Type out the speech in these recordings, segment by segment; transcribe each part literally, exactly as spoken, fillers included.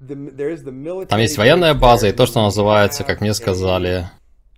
Там есть военная база и то, что называется, как мне сказали,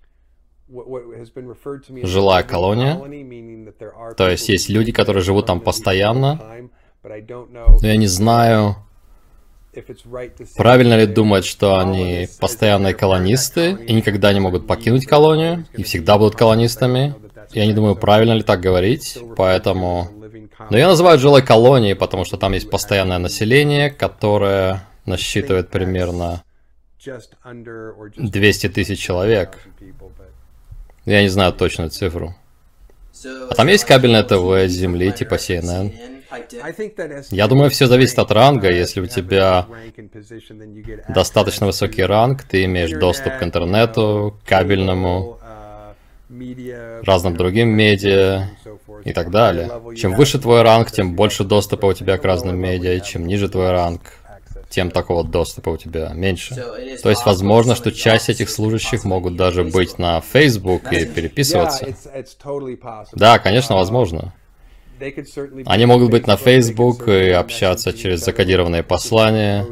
жилая колония. То есть есть люди, которые живут там постоянно. Но я не знаю, правильно ли думать, что они постоянные колонисты и никогда не могут покинуть колонию, и всегда будут колонистами. Я не думаю, правильно ли так говорить, поэтому... Но я называю жилой колонией, потому что там есть постоянное население, которое насчитывает примерно двести тысяч человек. Я не знаю точную цифру. А там есть кабельное ТВ с земли, типа Си Эн Эн. Я думаю, все зависит от ранга. Если у тебя достаточно высокий ранг, ты имеешь доступ к интернету, кабельному, разным другим медиа и так далее. Чем выше твой ранг, тем больше доступа у тебя к разным медиа, и чем ниже твой ранг, тем такого доступа у тебя меньше. То есть возможно, что часть этих служащих могут даже быть на Facebook и переписываться. Да, конечно, возможно. Они могут быть на Facebook и общаться через закодированные послания.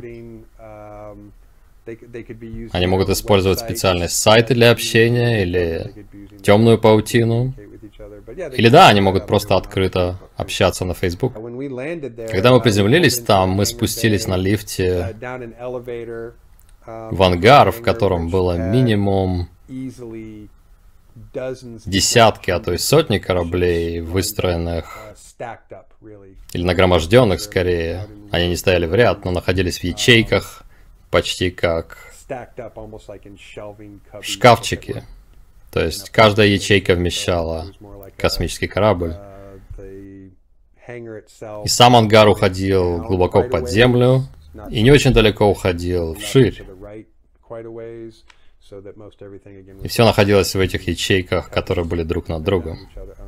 Они могут использовать специальные сайты для общения или темную паутину. Или да, они могут просто открыто общаться на Facebook. Когда мы приземлились там, мы спустились на лифте в ангар, в котором было минимум десятки, а то и сотни кораблей, выстроенных или нагроможденных скорее. Они не стояли в ряд, но находились в ячейках, почти как в шкафчике. То есть каждая ячейка вмещала космический корабль. И сам ангар уходил глубоко под землю и не очень далеко уходил вширь. И все находилось в этих ячейках, которые были друг над другом.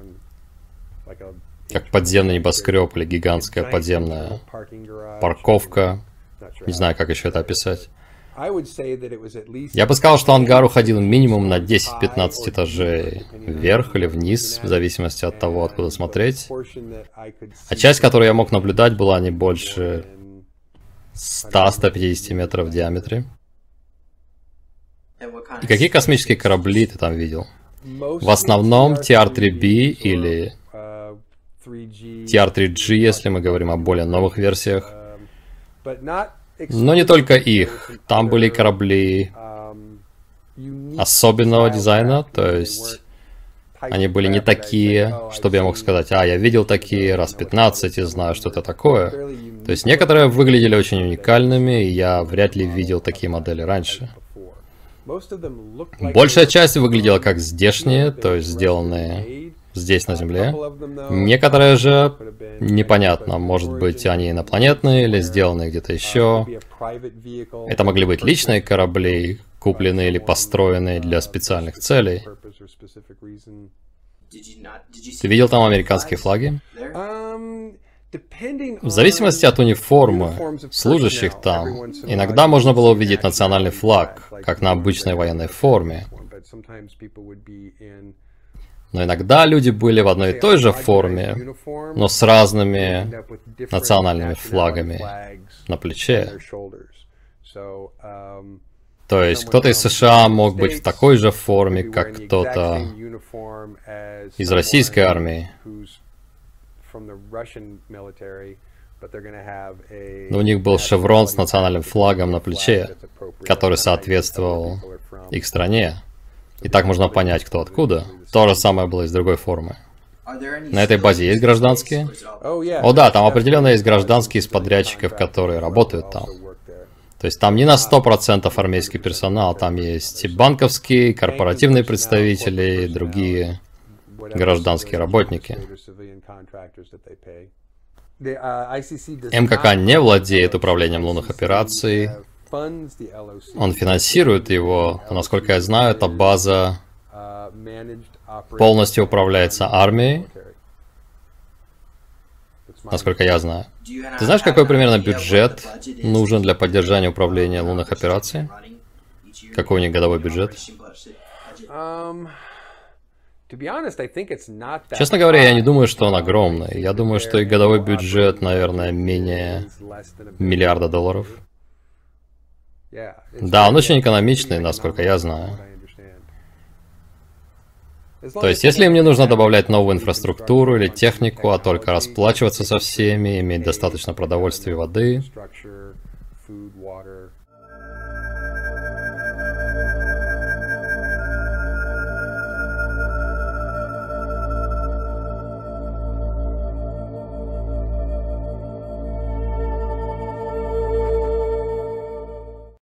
Как подземный небоскреб или гигантская подземная парковка. Не знаю, как еще это описать. Я бы сказал, что ангар уходил минимум на десять-пятнадцать этажей вверх или вниз, в зависимости от того, откуда смотреть. А часть, которую я мог наблюдать, была не больше ста-ста пятидесяти метров в диаметре. И какие космические корабли ты там видел? В основном Ти Ар три Би или Ти Ар три Джи, если мы говорим о более новых версиях. Но не только их. Там были корабли особенного дизайна, то есть они были не такие, чтобы я мог сказать, а, я видел такие раз пятнадцать и знаю, что это такое. То есть некоторые выглядели очень уникальными, и я вряд ли видел такие модели раньше. Большая часть выглядела как здешние, то есть сделанные здесь на Земле. Некоторые же непонятно, может быть, они инопланетные или сделаны где-то еще. Это могли быть личные корабли, купленные или построенные для специальных целей. Ты видел там американские флаги? В зависимости от униформы служащих там, иногда можно было увидеть национальный флаг, как на обычной военной форме. Но иногда люди были в одной и той же форме, но с разными национальными флагами на плече. То есть кто-то из США мог быть в такой же форме, как кто-то из российской армии. Но у них был шеврон с национальным флагом на плече, который соответствовал их стране. И так можно понять, кто откуда. То же самое было и с другой формы. На этой базе есть гражданские? О да, там определенно есть гражданские из подрядчиков, которые работают там. То есть там не на сто процентов армейский персонал, там есть и банковские, и корпоративные представители, и другие гражданские работники. Эм Ка Ка не владеет управлением лунных операций. Он финансирует его, но, насколько я знаю, эта база полностью управляется армией. Насколько я знаю. Ты знаешь, какой примерно бюджет нужен для поддержания управления лунных операций? Какой у них годовой бюджет? Честно говоря, я не думаю, что он огромный. Я думаю, что их годовой бюджет, наверное, менее миллиарда долларов. Да, он очень экономичный, насколько я знаю. То есть, если им не нужно добавлять новую инфраструктуру или технику, а только расплачиваться со всеми, иметь достаточно продовольствия и воды,